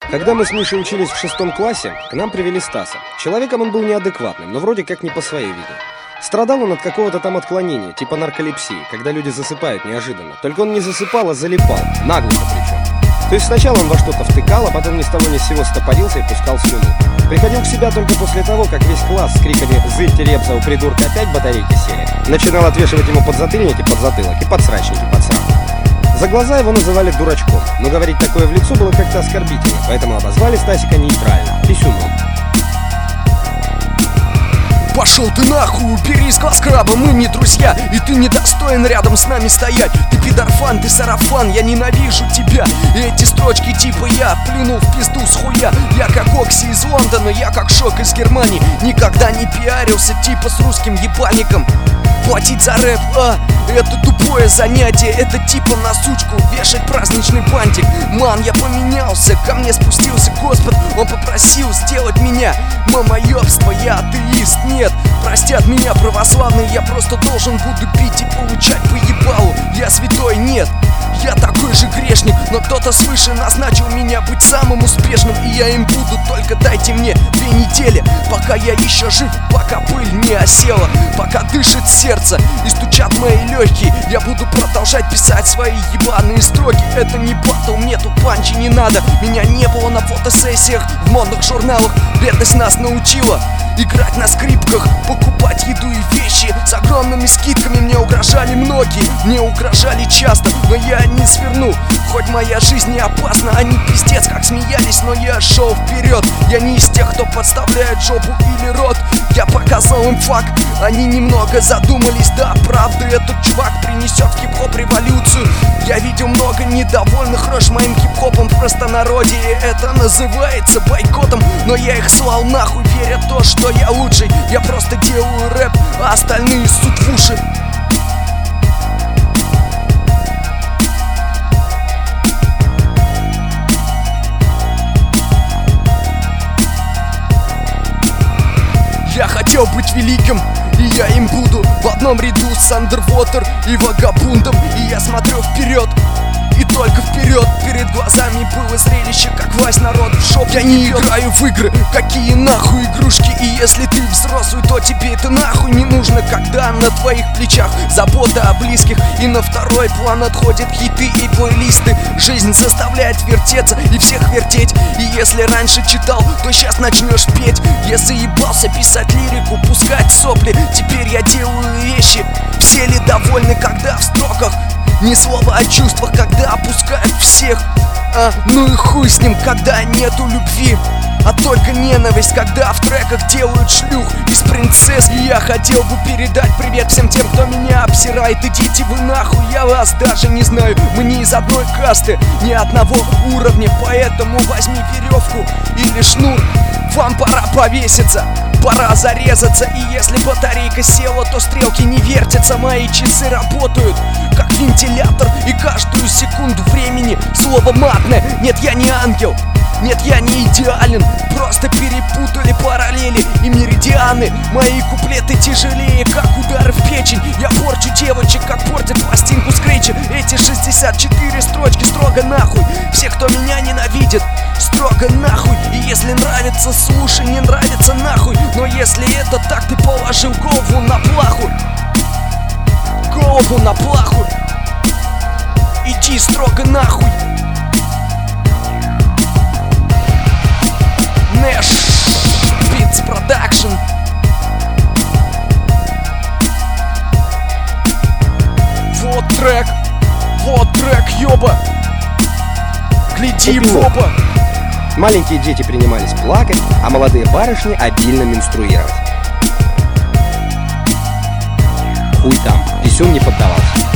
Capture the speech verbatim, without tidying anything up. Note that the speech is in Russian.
Когда мы с Мишей учились в шестом классе, к нам привели Стаса. Человеком он был неадекватным, но вроде как не по своей вине. Страдал он от какого-то там отклонения, типа нарколепсии, когда люди засыпают неожиданно. Только он не засыпал, а залипал, наглухо причем. То есть сначала он во что-то втыкал, а потом ни с того ни с сего стопорился и пускал слюну. Приходил к себя только после того, как весь класс с криками «Зырьте репса, у придурка опять батарейки сели!» начинал отвешивать ему подзатыльники под затылок и подсрачники под срак. За глаза его называли дурачком, но говорить такое в лицо было как-то оскорбительно, поэтому обозвали Стасика нейтрально – писюном. Пошел ты нахуй, убери из глаз краба, мы не друзья, и ты недостоин рядом с нами стоять. Ты пидорфан, ты сарафан, я ненавижу тебя. И эти строчки типа я плюнул в пизду с хуя. Я как Окси из Лондона, я как Шок из Германии. Никогда не пиарился типа с русским ебальником. Платить за рэп, а, это тупое занятие. Это типа на сучку вешать праздничный бантик. Ман, я поменялся, ко мне спустился Господь. Он попросил сделать меня мамоёбство, я атеист, нет. Простят меня православные, я просто должен буду пить и получать по ебалу. Я святой, нет. Я такой же грешник, но кто-то свыше назначил меня быть самым успешным. И я им буду, только дайте мне две недели, пока я еще жив, пока пыль не осела, пока дышит сердце и стучат мои легкие. Я буду продолжать писать свои ебаные строки. Это не батл, мне тут панчи не надо. Меня не было на фотосессиях в модных журналах. Бедность нас научила играть на скрипках, покупать еду и вещи с огромными скидками. Мне угрожали многие, мне угрожали часто, но я не сверну. Хоть моя жизнь не опасна, они пиздец как смеялись, но я шел вперед. Я не из тех, кто подставляет жопу или рот. Я показал им факт, они немного задумались. Да, правда, этот чувак принесет в хип-хоп революцию. Я видел много недовольных рож моим хип-хопом в простонародье. Это называется бойкотом, но я их слал нахуй, веря в то, что я лучший. Я просто делаю рэп, а остальные ссут в уши. Я хотел быть великим, и я им буду. В одном ряду с Underwater и Вагабундом. И я смотрю вперед, и только вперед. Перед глазами было зрелище, как власть народ в шоке. Я не играю в игры, какие нахуй игрушки. И если ты взрослый, то тебе это нахуй не нужно, когда на твоих плечах забота о близких, и на второй план отходят хиты и плейлисты. Жизнь заставляет вертеться и всех вертеть. И если раньше читал, то сейчас начнешь петь. Я заебался писать лирику, пускать сопли. Теперь я делаю вещи, все ли довольны, когда в строках ни слова о чувствах, когда опускают всех. А, ну и хуй с ним, когда нету любви, а только ненависть, когда в треках делают шлюх из принцесс. И я хотел бы передать привет всем тем, кто меня обсирает. Идите вы нахуй, я вас даже не знаю. Мы не из одной касты, ни одного уровня. Поэтому возьми веревку или шнур, вам пора повеситься, пора зарезаться. И если батарейка села, то стрелки не вертятся. Мои часы работают как вентилятор, и каждую секунду времени слово матное. Нет, я не ангел, нет, я не идеален. Просто перепутали параллели и меридианы. Мои куплеты тяжелее, как удары в печень. Я порчу девочек, как портят пластинку скретча. Эти шестьдесят четыре строчки строго нахуй. Все, кто меня ненавидит, строго нахуй. И если нравится, слушай, не нравится нахуй. Но если это так, ты положил голову на плаху. Голову на плаху. Иди строго нахуй. Нэш Beats Production. Вот трек, вот трек, ёба. Гляди в оба. Маленькие дети принимались плакать, а молодые барышни обильно менструировать. Хуй там, писюн не поддавался.